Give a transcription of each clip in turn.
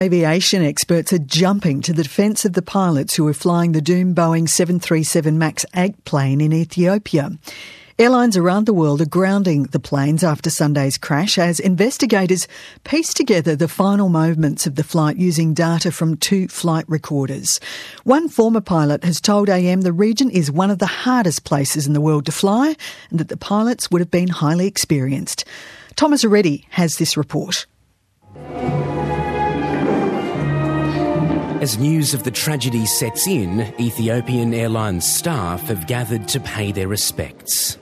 Aviation experts are jumping to the defence of the pilots who were flying the doomed Boeing 737 MAX 8 plane in Ethiopia. Airlines around the world are grounding the planes after Sunday's crash as investigators piece together the final moments of the flight using data from 2 flight recorders. One former pilot has told AM the region is one of the hardest places in the world to fly and that the pilots would have been highly experienced. Thomas Areddy has this report. As news of the tragedy sets in, Ethiopian Airlines staff have gathered to pay their respects.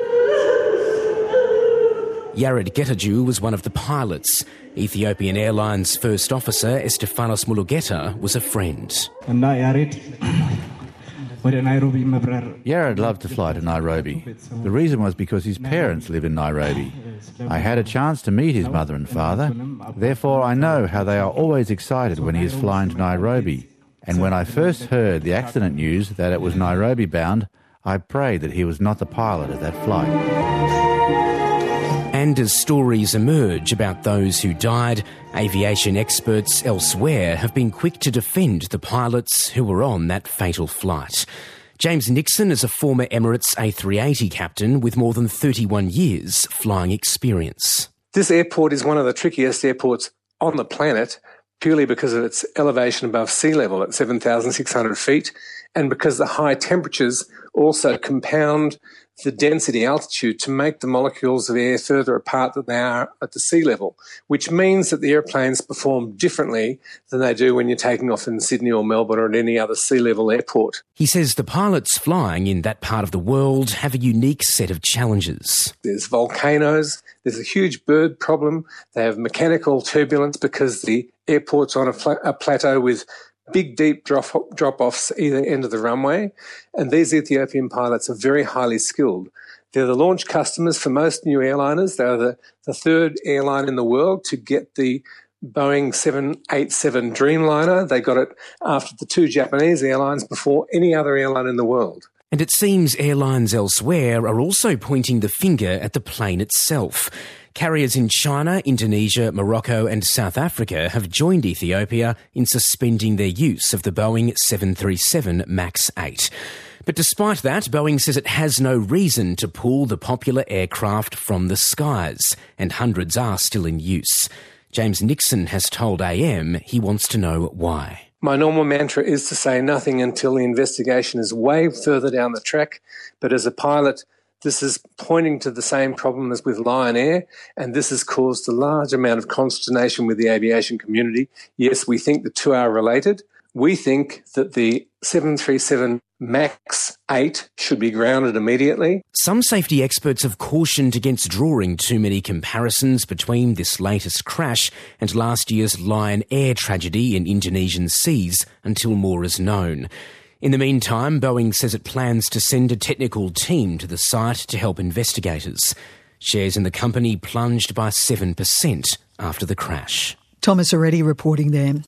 Yared Getaju was one of the pilots. Ethiopian Airlines first officer Estefanos Mulugeta was a friend. Yared loved to fly to Nairobi. The reason was because his parents live in Nairobi. I had a chance to meet his mother and father. Therefore, I know how they are always excited when he is flying to Nairobi. And when I first heard the accident news that it was Nairobi bound, I prayed that he was not the pilot of that flight. And as stories emerge about those who died, aviation experts elsewhere have been quick to defend the pilots who were on that fatal flight. James Nixon is a former Emirates A380 captain with more than 31 years flying experience. This airport is one of the trickiest airports on the planet purely because of its elevation above sea level at 7,600 feet and because the high temperatures also compound the density altitude to make the molecules of air further apart than they are at the sea level, which means that the airplanes perform differently than they do when you're taking off in Sydney or Melbourne or at any other sea level airport. He says the pilots flying in that part of the world have a unique set of challenges. There's volcanoes, there's a huge bird problem, they have mechanical turbulence because the airport's on a plateau with big, deep drop-offs either end of the runway, and these Ethiopian pilots are very highly skilled. They're the launch customers for most new airliners. They're the third airline in the world to get the Boeing 787 Dreamliner. They got it after the 2 Japanese airlines before any other airline in the world. And it seems airlines elsewhere are also pointing the finger at the plane itself. Carriers in China, Indonesia, Morocco and South Africa have joined Ethiopia in suspending their use of the Boeing 737 MAX 8. But despite that, Boeing says it has no reason to pull the popular aircraft from the skies, and hundreds are still in use. James Nixon has told AM he wants to know why. My normal mantra is to say nothing until the investigation is way further down the track, but as a pilot, this is pointing to the same problem as with Lion Air, and this has caused a large amount of consternation with the aviation community. Yes, we think the two are related. We think that the 737 MAX 8 should be grounded immediately. Some safety experts have cautioned against drawing too many comparisons between this latest crash and last year's Lion Air tragedy in Indonesian seas until more is known. In the meantime, Boeing says it plans to send a technical team to the site to help investigators. Shares in the company plunged by 7% after the crash. Thomas Areddy reporting there.